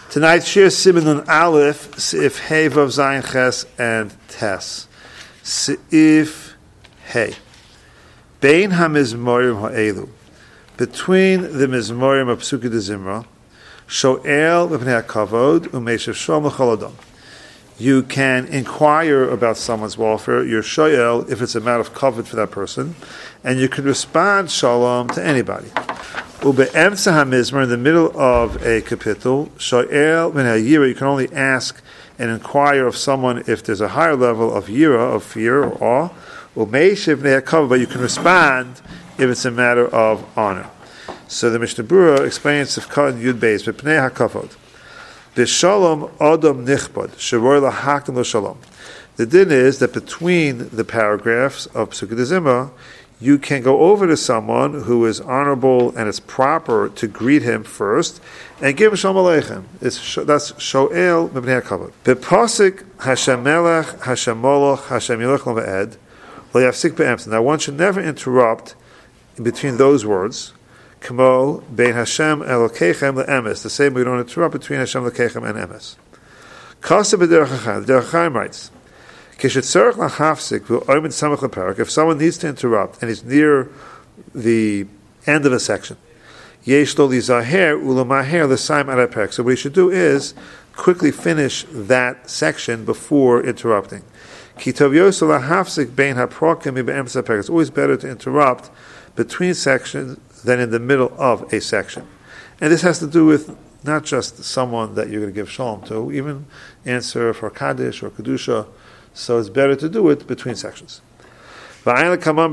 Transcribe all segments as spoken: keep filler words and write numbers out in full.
Tonight's Shir Siman Aleph, Seif Hey Vav Zayin Ches and Tes. Seif Hey. Bein HaMizmorim Ha'elu. Between the Mizmorim of Psuki de Zimra, Sho'el V'pnei HaKavod U'meishav Shalom L'chol Adam. You can inquire about someone's welfare, you're Sho'el, if it's a matter of kavod for that person, and you can respond Shalom to anybody. Ube'emtza HaMizmor, in the middle of a kapitel, Sho'el Min HaYira, you can only ask and inquire of someone if there's a higher level of yira, of fear or awe, U'meishav V'nei HaKavod, but you can respond if it's a matter of honor. So the Mishnah Berurah explains if Kat and Yud Beis, B'pnei HaKavod, B'shalom Adam Nichbad, Shavor L'Hakim L'Shalom. The din is that between the paragraphs of Psuki de Zimra, you can go over to someone who is honorable and it's proper to greet him first and give him Shalom Aleichem. It's, that's Sho'el B'pnei HaKavod. B'pasik Hashem Melech, Hashem Moloch, Hashem Yilech L'Ve'ed, Lo Yafsik Be'emtza. Now one should never interrupt in between those words. Kamo bein Hashem Elokeichem le'emes. The same we don't interrupt between Hashem Elokeichem and emes. Kasa b'derech HaChaim. The Derech HaChaim writes, Kishetzorach lachafsik v'oimed samach leparak. If someone needs to interrupt and he's near the end of a section, yesh lo lizaher ulamaher l'saim ad haparak. So what he should do is quickly finish that section before interrupting. Ki tov yoso lachafsik bein haprakim mi'be'emes haparak. It's always better to interrupt between sections than in the middle of a section. And this has to do with not just someone that you're going to give shalom to, even answer for Kaddish or Kedusha, so it's better to do it between sections. If you look in Siman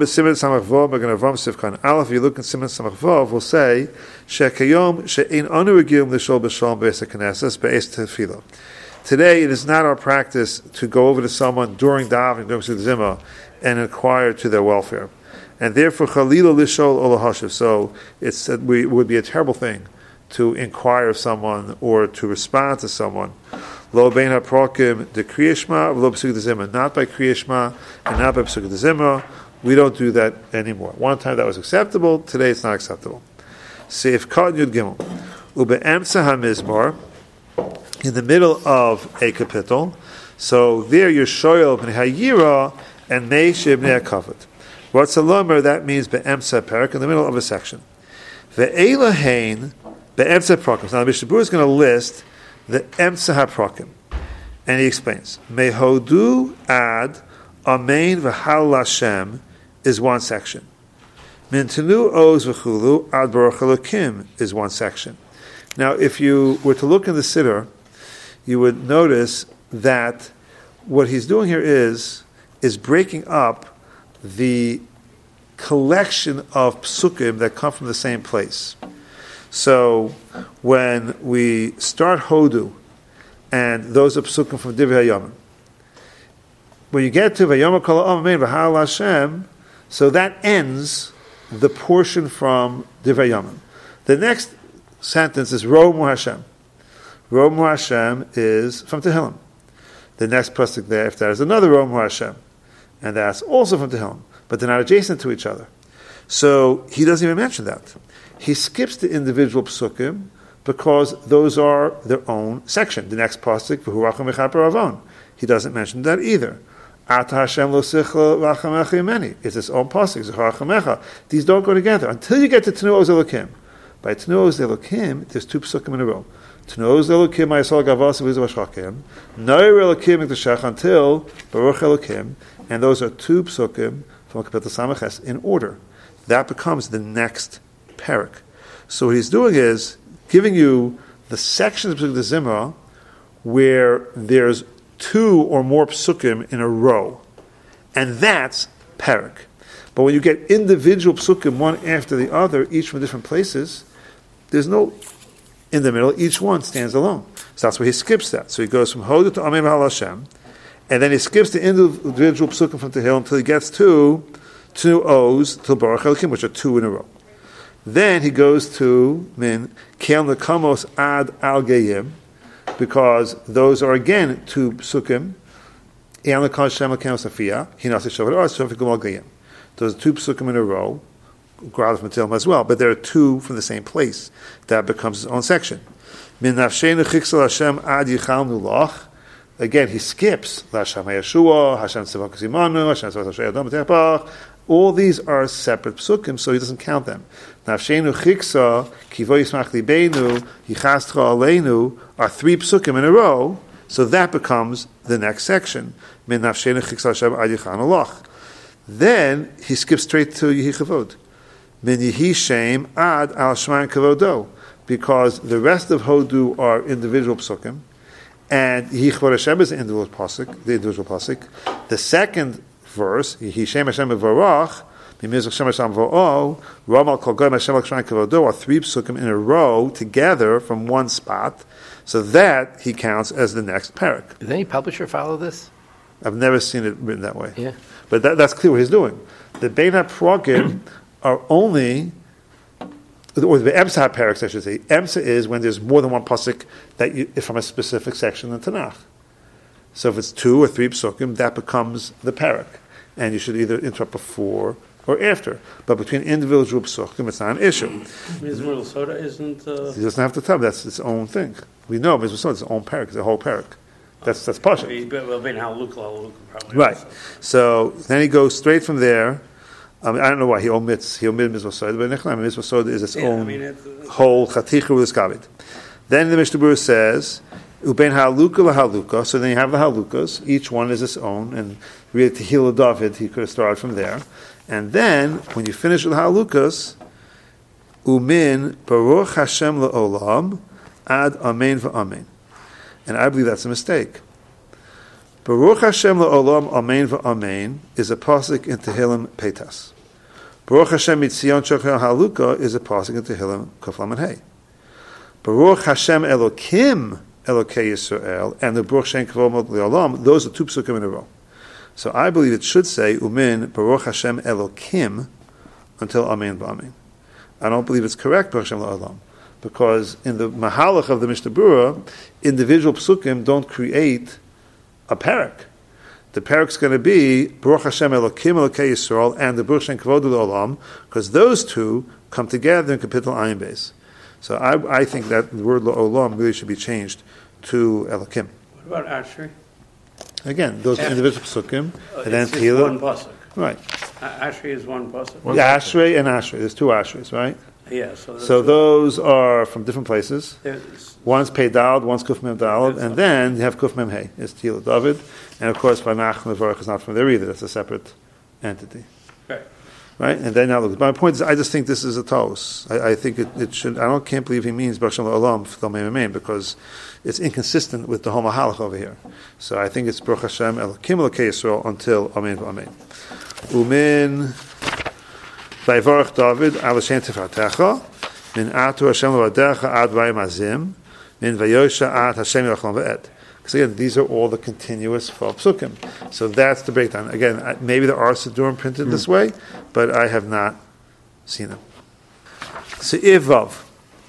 Samach Vav, we'll say, today it is not our practice to go over to someone during davening, during Psuki de Zimra, and inquire to their welfare. And therefore, Chalila Lishol Olahashiv. So it's, it would be a terrible thing to inquire of someone or to respond to someone. Lo bein haprokim de kriyishma, lo Psuki de Zimra. Not by kriyishma and not by Psuki de Zimra. We don't do that anymore. One time that was acceptable. Today it's not acceptable. Seif Kat Yud Gimel. Ube'emtza HaMizmor, in the middle of a kapitel. So there you're shoyel b'nei hayira and meishav b'nei hakavod. What's a lomer? That means be'emtza perak, in the middle of a section. Ve'elahain be'emtza prakim. Now the Mishnah Berurah is going to list the emtza haprakim, and he explains: Mehodu ad amein v'hal Hashem is one section. Mintenu oz v'chulu ad baruch Elokim is one section. Now, if you were to look in the siddur, you would notice that what he's doing here is is breaking up the collection of psukim that come from the same place. So when we start Hodu, and those are psukim from Divrei HaYomim, when you get to Vayom Kol Ha'amein V'Hal Hashem, so that ends the portion from Divrei HaYomim. The next sentence is Romu Hashem. Romu Hashem is from Tehillim. The next pasuk there, if there is another Romu Hashem, and that's also from Tehillim, but they're not adjacent to each other. So he doesn't even mention that. He skips the individual psukim because those are their own section. The next pasuk, V'hu Mechaper Avon, he doesn't mention that either. Ata Hashem lo sichla v'achamecha yimeni. It's its own pasuk, Zechar Achamecha. These don't go together until you get to Tenu Oz Elokim. By Tenu Oz Elokim, there's two psukim in a row. Tenu Oz Elokim Ma'asal Gavas V'Izav Hashakim. Noir Elokim Mikdashach until Baruch Elokim. And those are two psukim from Kapitel Samaches in order. That becomes the next parak. So what he's doing is giving you the sections of Psuki de Zimra where there's two or more psukim in a row. And that's parak. But when you get individual psukim, one after the other, each from different places, there's no in the middle. Each one stands alone. So that's why he skips that. So he goes from Hodu to Amei V'Hal Hashem, and then he skips the individual psukim from Tehillim until he gets to two O's, till Baruch Elokim, which are two in a row. Then he goes to Min Kel Nekamos Ad Al Geyim, because those are again two psukim. Those are two psukim in a row. Grad from Tehillim as well, but there are two from the same place. That becomes its own section. Min nafshenu chiksel Hashem ad yichalnu lach. Again, he skips Hashem Yeshua, Hashem Tzivak Zimanu, Hashem Tzivak Adam Tepach. All these are separate psukim, so he doesn't count them. Nafshenu chiksa kivo yismach libenu yichastcha aleinu are three psukim in a row, so that becomes the next section. Min nafshenu chiksa Hashem ad yichalnu lach. Then he skips straight to Yehi Chavod. Min Yehi Shem ad al Shemaim Kavodo, because the rest of Hodu are individual psukim, and Yehi Chavod Hashem is the individual pasuk. The individual pasuk. The second verse, Yehi Shem Hashem Varach, Mimizach Shem Hashem Va'o, Ramal Kol Goyim Hashem Shemaim Kavodo are three psukim in a row together from one spot, so that he counts as the next parak. Did any publisher follow this? I've never seen it written that way. Yeah. But that, that's clear what he's doing. The Bein HaProgim are only, or the Emsa HaParaks, I should say. Emsa is when there's more than one pasuk that you, from a specific section in Tanakh. So if it's two or three psukim, that becomes the parak. And you should either interrupt before or after. But between individual psukim, it's not an issue. Mizmor Soda isn't... Uh... He doesn't have to tell, that's its own thing. We know Mizmor Soda is its own parak, it's a whole parak. That's that's Pasha. Right. So then he goes straight from there. Um, I don't know why he omits. He omitted Mizmor Soda, but Nechlam Mizmor Soda is its yeah, own I mean, it, uh, whole chaticha with Skavit. Then the Mishnah Berurah says, "Ubein haluka lahaluka." So then you have the halukas. Each one is its own, and really Tehillah David, he could have started from there. And then when you finish with halukas, umin baruch Hashem leolam ad amen va'amen. And I believe that's a mistake. Baruch Hashem la'olam amen va'amen is a pasuk in Tehillim Peitas. Baruch Hashem mitzion shochel haluka is a pasuk in Tehillim Kuf Lamed Hey. Baruch Hashem Elokim Elokei Yisrael and the Baruch Shem Kavod Le'olam, those are two psukim in a row. So I believe it should say Umin Baruch Hashem Elokim until amen va'amen. I don't believe it's correct Baruch Hashem la'olam, because in the Mahalach of the Mishnah Berurah, individual psukim don't create a parak. The parak's going to be Baruch Hashem Elokim Elokei Yisrael and the Baruch Shem Kavod Le'olam, because those two come together in Kapitel Ayin Beis. So I, I think that the word Le'olam really should be changed to Elokim. What about Ashri? Again, those yeah. individual psukim, uh, and then Tehillah. One pasuk. Right. Uh, Ashri is one pasuk. Yeah, Ashrei and Ashrei. There's two Ashreis, right? Yeah, so, so those are from different places. There's, one's Pei Daled, one's Kuf Mem Daled, and then you have Kuf Mem Hey. It's Tehillah David, and of course, Vanach Mevorach is not from there either. That's a separate entity. Right. Right, and then now look. My point is, I just think this is a tos. I, I think it, it should. I don't can't believe he means Baruch Shem Olam F'Dal because it's inconsistent with the whole Mahalach over here. So I think it's Baruch Hashem Elokim Elokei Yisrael until Amen V'Amen. Umin. Vayvarach David al Hashem Tifartecha min atu Hashem levadecha ad vayim azim min vayosha ad Hashem yachlam ve'ed. Because again, these are all the continuous twelve psukim. So that's the breakdown. Again, maybe there are Siddurim printed mm. this way, but I have not seen them. Se'ir Vav.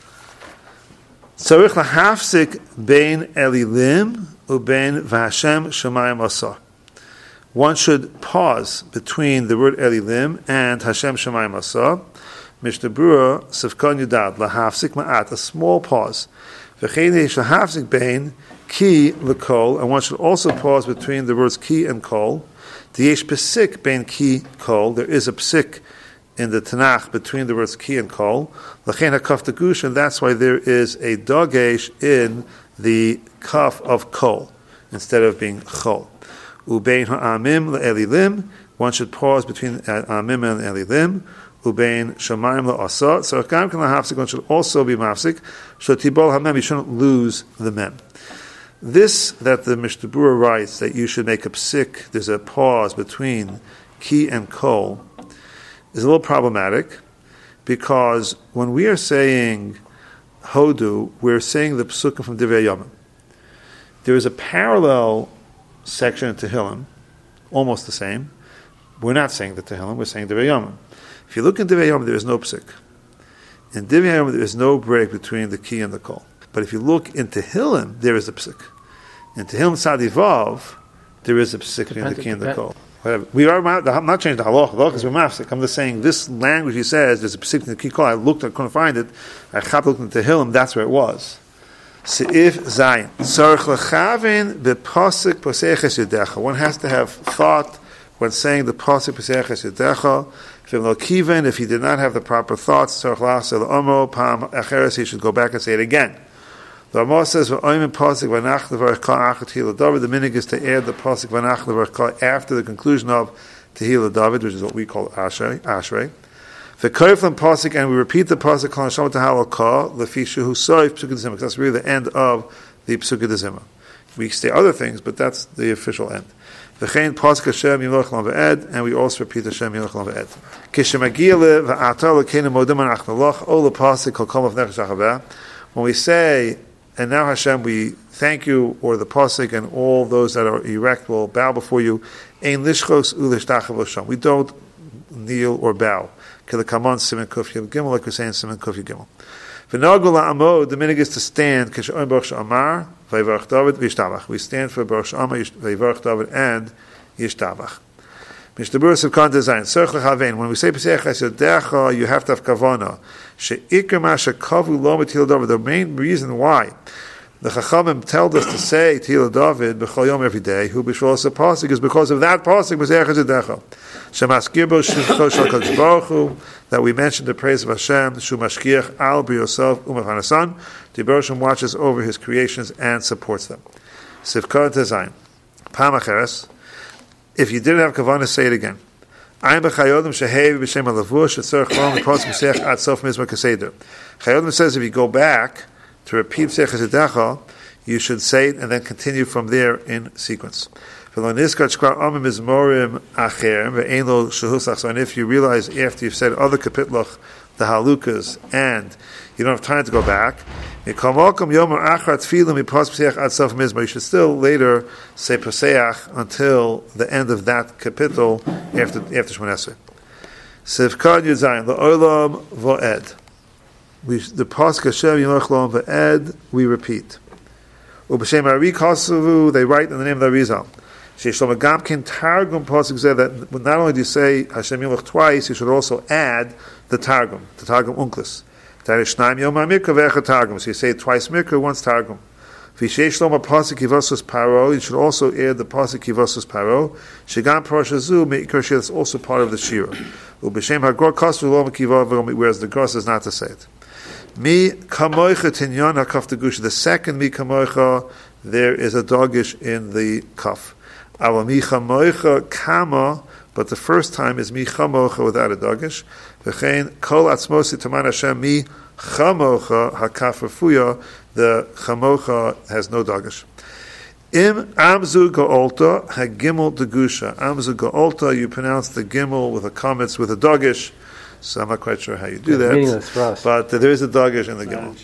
Tzarich lahafsik bein elilim ubein v'Hashem shemayim asah. One should pause between the word Elilim and Hashem Shemayim Asah. Mishnah Berurah, Sefkon Yudad, Lahafsik Ma'at, a small pause. V'chein yesh lahafsik bein ki lekol, and one should also pause between the words ki and kol. Yesh pesik bein ki kol, there is a pesik in the Tanakh between the words ki and kol. L'chein hakaf tegush, and that's why there is a dagesh in the kaf of kol instead of being chol. Ubein ha'amim le'elilim, one should pause between amim and elilim. Ubein shamayim le'asah, so gam kan lahafsik, one should also be mafsik. So tibol hamem, you shouldn't lose the mem. This that the Mishnah Berurah writes that you should make a psik, there's a pause between ki and kol, is a little problematic, because when we are saying hodu, we're saying the psukim from Divrei Yomim. There is a parallel section in Tehillim, almost the same. We're not saying the Tehillim, we're saying Divrei Yomim. If you look in Divrei Yomim, there is no psik. In Divrei Yomim, there is no break between the ki and the kol. But if you look in Tehillim, there is a psik. In Tehillim Tzadi Vav, there is a psik between the ki and the kol. Whatever. We are I'm not changing the halach, halach because we're mafsik. I'm just saying this language he says, there's a psik between the ki and the kol. I looked, I couldn't find it. I looked in Tehillim, that's where it was. Seif Zayin. Tzarich lechavin b'posik poseches yudecha. One has to have thought when saying the posik poseches yudecha. If he did not have the proper thoughts, he should go back and say it again. The Ramah says, the minig is to add the posik v'nach levarcha after the conclusion of Tehillah David, which is what we call Ashrei. Ashrei. The koiflam posik, and we repeat the posik kol neshama tahal ka lefisha hu soif psukei d'zimah, because that's really the end of the psukei d'zimah. We say other things, but that's the official end. V'chein posik Hashem yimloch lam v'ed, and we also repeat Hashem yimloch lam v'ed. Kishemagia le v'ata l'keinu modim anach naloch o leposik kol kol mavnech shachaveh. When we say, and now Hashem, we thank you, or the posik and all those that are erect will bow before you. Ein lishchos u'lishtachav l'sham. We don't kneel or bow. Kilakamon simen kuf yud gimel, like we're saying simen kuf yud gimel. V'nagul la'amod, the minig is to stand. Kish'oin baruch she'amar v'yivarach David v'yishtabach. We stand for baruch she'amar v'yivarach David and yishtabach. Mishtabur of Kant design. Tzarich lechavein. When we say Pesach Hasedecha, you have to have kavana. She'ikar ma shekavu lo b'Tehillah David. The main reason why the Chachamim told us to say Tehillah David b'chol yom every day, who b'shvos pasuk, is because of that pasuk Pesach Hasedecha. Shemaskir bo shivcho shel Kadosh Baruch Hu, that we mentioned the praise of Hashem. Shu mashkiach al b'Yosef u'mefanasan. The Baruch Hu watches over His creations and supports them. Sivkot design. Pam acheres. If you didn't have kavanah, say it again. I'm b'chayodim shehevi b'shem alavush etzorich lom l'posik Pesach ad sof mizmor kaseder. Chayodim says if you go back to repeat Pesach Hasedecha, you should say it and then continue from there in sequence. And if you realize after you've said other kapitlach, the halukas, and you don't have time to go back, you should still later say Pesach until the end of that kapitel after after Shmoneh Esrei. Sivkad Yuzayin La'olam Vo'ed. We the pasuk Hashem Yimloch L'olam Vo'ed we repeat. Ub'Shem Ari Kosovu they write in the name of the Arizal. Sheishlomo Gamkin Targum pasuk said that not only do you say Hashem Yimloch twice, you should also add the Targum, the Targum Unklis. So you say twice Mikra, once Targum. V'Sheishlomo pasuk Kivosus Paro, you should also add the pasuk Kivosus Paro. Shegam Parashazu Meikar Shir, that's also part of the Shira. Ub'Shem Hagor Kosu Lo Mekivav, whereas the Gros is not to say it. Mi Kamoicha Tinyan HaKaf Tegusha. The second Mi Kamoicha, there is a dogish in the kaf. Our Mi Chamoicha Kama, but the first time is Mi Chamocha without a dogish. V'chein Kol Atzmosi Taman Hashem Mi Chamocha HaKaf Refuya. The Chamocha has no dogish. Im Amzu Ga'olta HaGimel Degusha. Amzu Ga'olta, you pronounce the Gimel with a comments with a dogish. So I'm not quite sure how you do that. Meaningless for us. But uh, there is a dogish in the Gimel.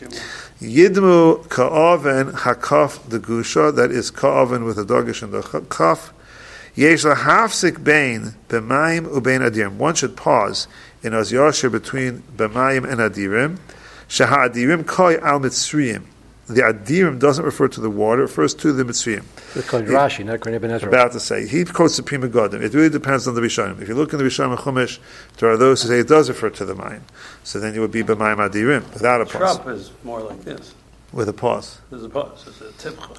Yidmu Ka'oven HaKaf Degusha. That is Ka'oven with a dogish in the Kaf. Yesh LaHafsik Bein B'mayim U'Bein Adirim. One should pause in Az Yashir between B'mayim and Adirim. Shaha Adirim Koi Al Mitzriyim. The Adirim doesn't refer to the water, it refers to the Mitzrayim. It's called Rashi, not Kohen Ben Ezra. About to say, he quotes the Prima Godim. It really depends on the Rishonim. If you look in the Rishonim Chumash, there are those who say it does refer to the Mayim. So then you would be B'mayim Adirim, without a pause. Shrub is more like this. With a pause. There's a pause. It's a tipcha.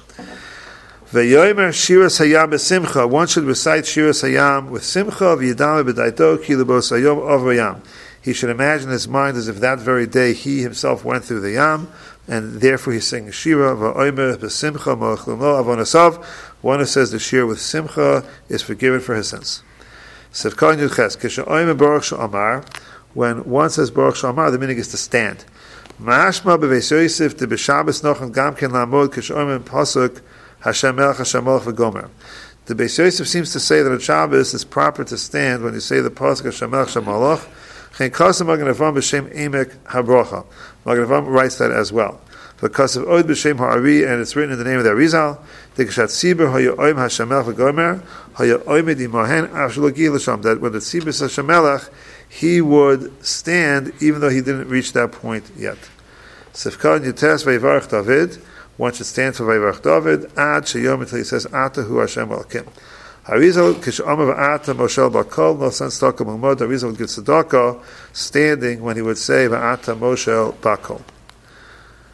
V'yomer Shiras Hayam b'Simcha. One should recite Shiras Hayam with Simcha, v'yidame b'daito, ki l'bos hayom over Yam. He should imagine his mind as if that very day he himself went through the Yam, and therefore he's singing Shira, v'omer b'Simcha, mo'achlumo avonasav. One who says the Shira with Simcha is forgiven for his sins. Sivkon Yudches, k'sha'omer Baruch Sha'amar. When one says Baruch Sha'amar, the meaning is to stand. Ma'ashma b'Veis Yosef, de b'Shabbos nocham gamken la'amod, k'sha'omer pasuk, Hashem melech Hashem melech v'gomer. The Beis Yosef seems to say that on Shabbos it's proper to stand when you say the pasuk Hashem melech Hashem melech. Chen kasem Magen Avraham b'shem emek habrocha. Magen Avraham writes that as well. Because of od b'shem ha'ari, and it's written in the name of the Arizal. Dekashat tzibur ha'yo'oim Hashem melech v'gomer ha'yo'oimed imahen avshulagi l'sham. That when the tzibur says Hashem melech, he would stand even though he didn't reach that point yet. Sifkan Yutes v'yivarach David. One should stand for Vayvarach David ad sheyom until he says Ata hu Hashem Elokim. Harizal kishomer v'ata Moshel Bakol. No sense talking Mumod. Harizal would give tzedakah standing when he would say V'ata Moshel Bakol.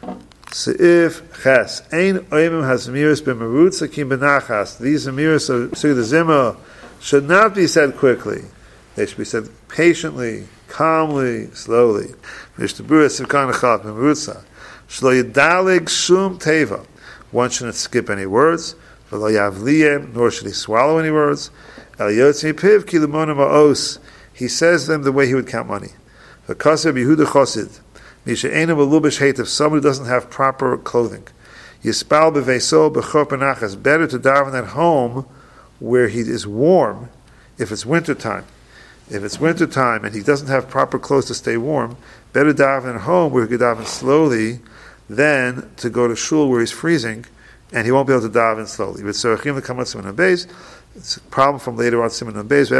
Seif Ches. Ein Oimim has Zemiris b'merutz akim benachas. These Zemiris of Sugda Zimah should not be said quickly. They should be said patiently, calmly, slowly. Mishtabura Sivkan Echat b'merutza. Shlo Yidalig Shum Teva. One shouldn't skip any words. V'lo Yavliyem, nor should he swallow any words. El Yotzi Piv Ki Limona Ma'os. He says them the way he would count money. V'kasev Yehuda Chosid. Misha Einam Alubish Hate, if somebody doesn't have proper clothing. Yispal B'Veiso B'chor Penachas. Better to daven at home where he is warm if it's winter time. If it's winter time and he doesn't have proper clothes to stay warm, better daven at home where he could daven slowly than to go to shul where he's freezing and he won't be able to daven slowly. But Serachim the Kamat Siman Beis. It's a problem from later on Siman Beis.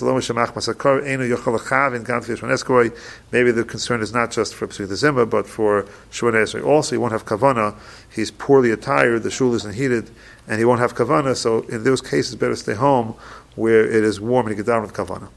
Maybe the concern is not just for Psuk the Zimah, but for Shemona Esrei. Also, he won't have kavana. He's poorly attired. The shul isn't heated, and he won't have kavana. So, in those cases, better stay home where it is warm and he can daven with kavana.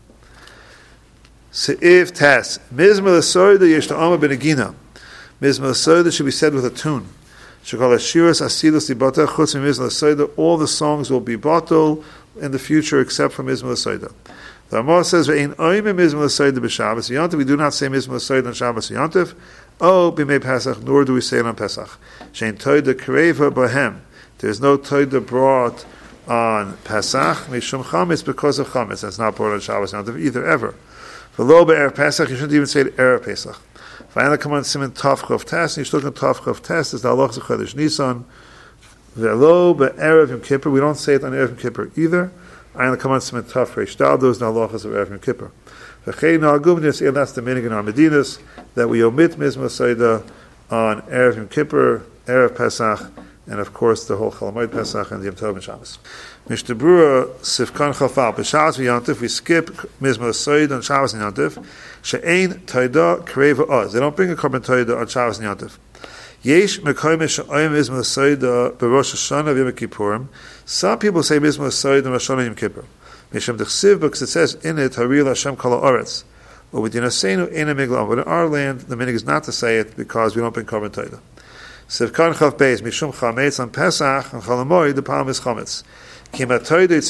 Seif Tas Mizmah L'Soida Yesh Ta'ama B'Negina. Mizmah L'Soida should be said with a tune. Shekol Ashiras Asilus Libata Chutz Mizmah L'Soida. All the songs will be bottled in the future except for Mizmah L'Soida. The Ramah says, "Ve'ein oime Mizmah L'Soida b'Shabbos Yontif." We do not say Mizmah L'Soida on Shabbos Yontif. Oh, b'mei Pesach, nor do we say it on Pesach. Shein Toida Kreva Bahem. There is no Toida brought on Pesach. Mishum Chametz, because of Chametz. That's not brought on Shabbos Yontif either ever. For lo be'er Pesach, you shouldn't even say it erev Pesach. Finally, come on, Siman Tov Chav Tes. You should look at Tov Chav Tes. It's the Halach Zechodesh Nisan. Ve'lo be'erev Yom Kippur. We don't say it on erev Yom Kippur either. Finally, come on, Siman Tov Reish Dal. Those are the halachas of erev Yom Kippur. V'chei na'agum niyas. That's the meaning in our Medinas that we omit Mizmah Soida on erev Yom Kippur, erev Pesach, and of course the whole Chalamoid Pesach and the Yom Tov and Shabbos. Mishnah Berurah Sifkan Chafal. B'Shabbos v'Yontif we skip Mizmah Soida on Shabbos and Yontif. She'ein Toida Kreva Oz. They don't bring a korban Toida on Shabbos and Yontif. Yesh Mekoyim She'oyim Mizmah Soida b'Rosh Hashanah v'Yom Kippurim. Some people say Mizmah Soida on Rosh Hashanah Yom Kippur. Misham Dechsiv, because it says in it Haril Hashem Kol Haaretz. Or with Yinasenu Eina Miglam. But in our land, the meaning is not to say it because we don't bring korban Toida. Sivkan Chav Beis Mishum Chametz on Pesach and Chalamoid. The palm is Chametz. With the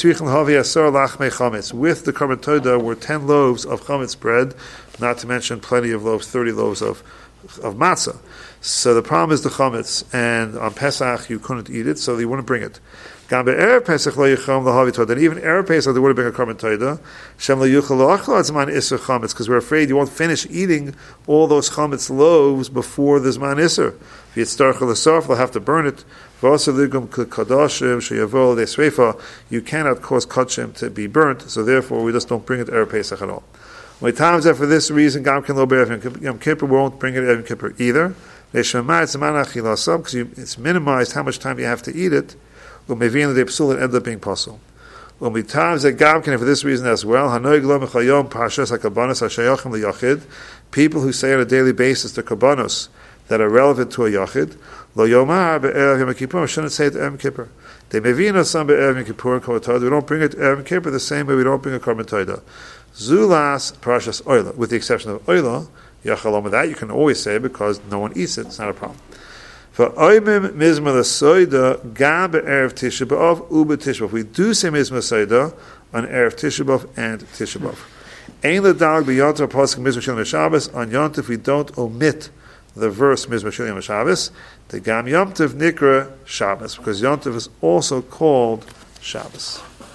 korban Toida were ten loaves of chametz bread, not to mention plenty of loaves, thirty loaves of of matzah. So the problem is the chametz, and on Pesach you couldn't eat it, so you wouldn't bring it. And even erev Pesach they wouldn't bring a korban Toida. Because we're afraid you won't finish eating all those chametz loaves before the Zman Isser. If they'll have to burn it. You cannot cause kachim to be burnt, so therefore we just don't bring it to erev Pesach at all. When times that for this reason, Yom Kippur won't bring it Yom Kippur either. Because it's minimized how much time you have to eat it. The psul end up being possible. When we times that Gamkin for this reason as well, people who say on a daily basis the kabbanos that are relevant to a yachid, lo yomar be'erev Yom Kippur shouldn't say it Yom Kippur. They mevina some be'erev Yom Kippur and korban Toida. We don't bring it to Yom Kippur the same way we don't bring a korban Toida. Zulas parashas oila, with the exception of oila, yachalom that you can always say because no one eats it. It's not a problem. For oimim mizmah l'soida gam be'erev Tisha B'Av u'be Tisha B'Av. We do say mizmah l'soida on erev Tisha B'Av and Tisha B'Av. Ein l'dag b'yontif pasuk mizmah shilim Shabbos. On yontif we don't omit the verse mizmah shilim Shabbos. The gam yontif nikra Shabbos because yontif is also called Shabbos.